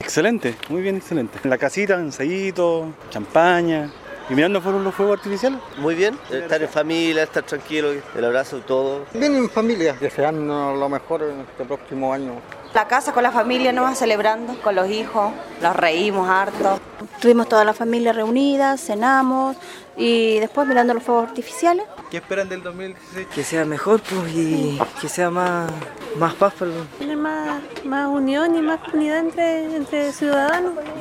Excelente, muy bien, excelente. En la casita, ensayito, champaña. ¿Y mirando fueron los fuegos artificiales? Muy bien, estar en familia, estar tranquilo, el abrazo y todo. Bien en familia, deseando lo mejor en este próximo año. La casa con la familia nos va celebrando, con los hijos, nos reímos harto. Tuvimos toda la familia reunida, cenamos y después mirando los fuegos artificiales. ¿Qué esperan del 2016? Que sea mejor pues, y que sea más paz. Tener más unión y más unidad entre ciudadanos.